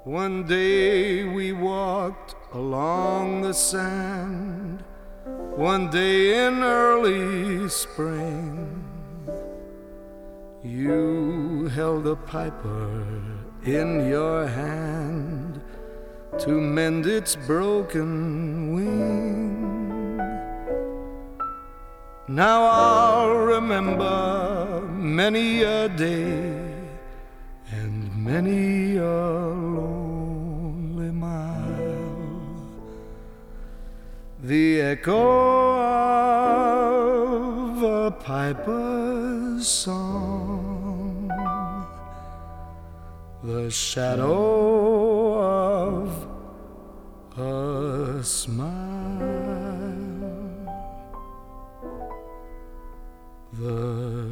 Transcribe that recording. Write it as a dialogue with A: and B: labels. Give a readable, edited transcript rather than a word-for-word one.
A: One day we walked along the sand, one day in early spring. You held a piper in your hand to mend its broken wing. Now I'll remember many a day and many a lonely mile, the echo of a piper's song, the shadow of a smile, the